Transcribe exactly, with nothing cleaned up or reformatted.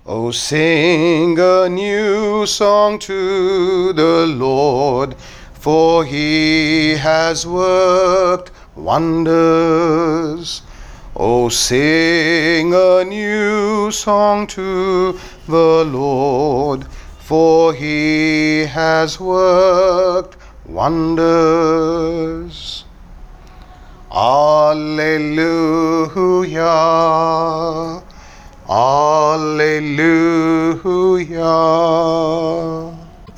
Oh, sing a new song to the Lord, for he has worked wonders. Oh, sing a new song to the Lord, for he has worked wonders. Alleluia. Alleluia.